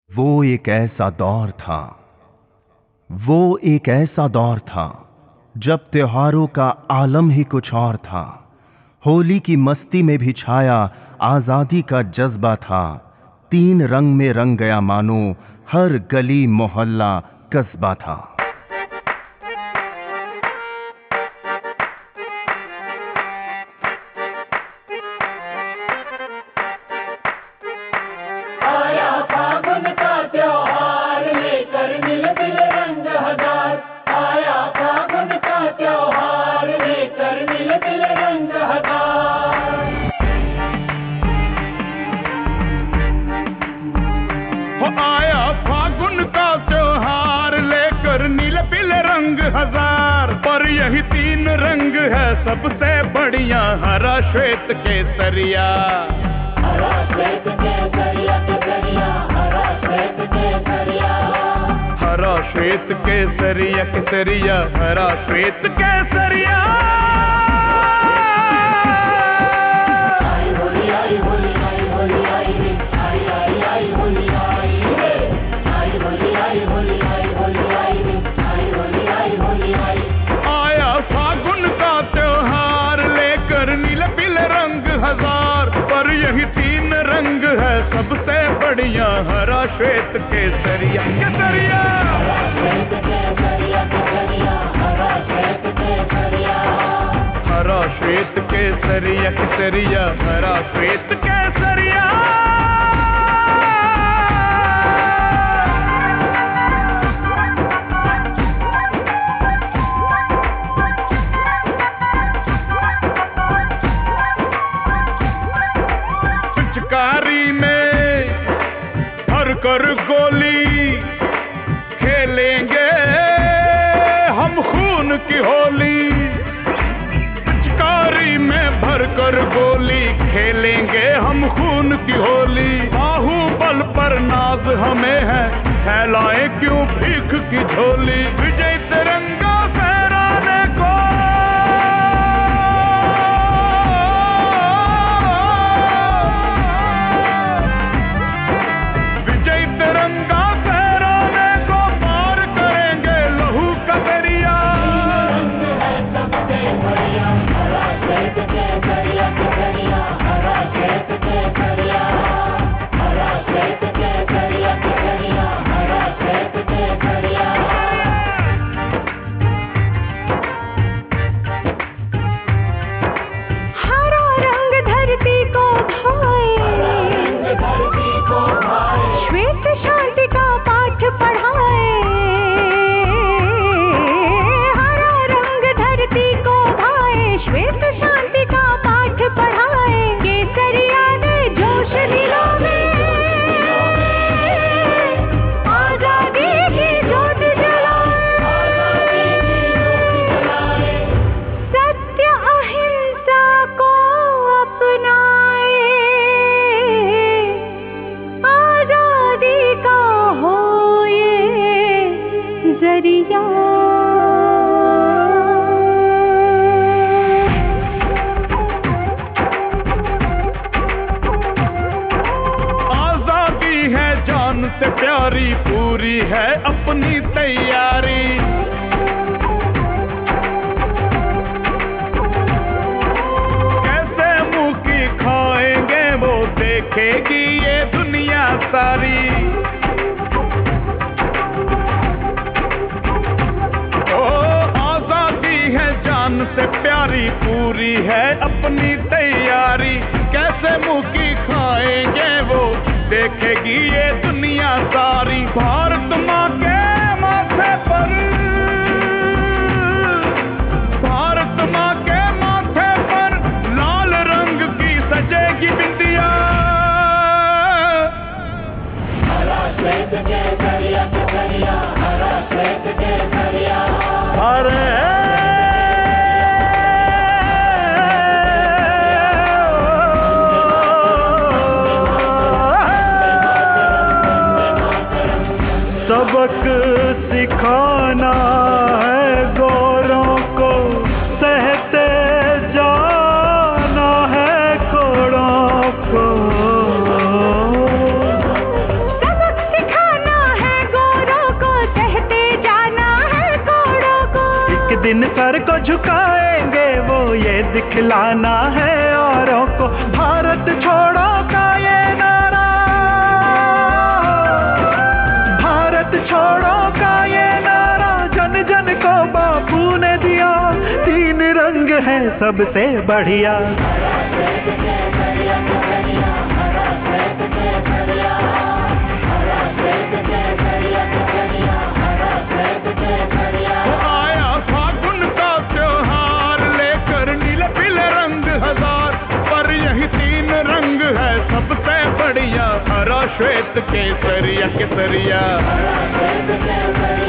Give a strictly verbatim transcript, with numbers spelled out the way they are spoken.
वो एक ऐसा दौर था वो एक ऐसा दौर था जब त्योहारों का आलम ही कुछ और था। होली की मस्ती में भी छाया आजादी का जज्बा था। तीन रंग में रंग गया मानो हर गली मोहल्ला कस्बा था। आया फागुन का त्योहार लेकर मिल दिल रंग हजार। आया फागुन का त्योहार लेकर मिल दिल रंग हजार। हो आया फागुन का त्योहार लेकर नील पीले रंग हजार। पर यही तीन रंग है सबसे बढ़िया हरा श्वेत केसरिया। हरा श्वेत केसरिया केसरिया हरा श्वेत केसरिया। हरा श्वेत केसरिया केसरिया हरा श्वेत केसरिया। आई होली आई होली आई होली आई रे आई आई आई होली आई रे आई होली आई होली आई होली आई रे आई होली आई होली आई। आया फागुन का त्योहार लेकर नीले पीले रंग हजार। पर यही तीन रंग है सबसे बढ़िया हरा श्वेत केसरिया केसरिया। हरा श्वेत केसरिया केसरिया हरा श्वेत केसरिया। हरा श्वेत केसरिया केसरिया हरा श्वेत केसरिया। पिचकारी में भर कर गोली खेलेंगे हम खून की होली। पिचकारी में भर कर गोली खेलेंगे हम खून की होली। बाहुबल पर नाज हमें है फैलाए क्यों भीख की झोली। विजय तिरंगा फहराने को विजय तिरंगा फहराने को पार करेंगे लहू का दरिया। रंग है सबसे बढ़िया हरा श्वेत केसरिया केसरिया हरा श्वेत केसरिया। हरा श्वेत केसरिया केसरिया हरा श्वेत केसरिया। हरा रंग धरती को भाए, रंग धरती को भाए। श्वेत शांति का पाठ पढ़ाए। हरा रंग धरती को भाए, श्वेत शांति का पाठ पढ़ाए। केसरिया ने जोश दिलों में आजादी की ज्योत जलाए। सत्य अहिंसा को अपनाए, आजादी का हो ये जरिया। आजादी है जान से प्यारी पूरी है अपनी तैयारी। कैसे मुंह की खाएंगे वो देखेगी ये दुनिया सारी। ओ आजादी है जान से प्यारी पूरी है अपनी तैयारी। कैसे मुंह की खाएंगे वो देखेगी ये दुनिया सारी। भारत माँ के माथे पर भारत माँ के माथे पर लाल रंग की सजेगी बिंदिया। हरा श्वेत केसरिया केसरिया हरा श्वेत केसरिया। अरे सबक सिखाना है गोरों को, सहते जाना है कोड़ों को। सबक सिखा दिन सर को झुकाएंगे वो ये दिखलाना है औरों को, भारत छोड़ो का ये नारा, भारत छोड़ो का ये नारा जन जन को बापू ने दिया, तीन रंग है सबसे बढ़िया। आया फागुन का त्योहार लेकर नीले पीले रंग हजार, पर यही तीन रंग है सबसे बढ़िया, हरा श्वेत केसरिया केसरिया।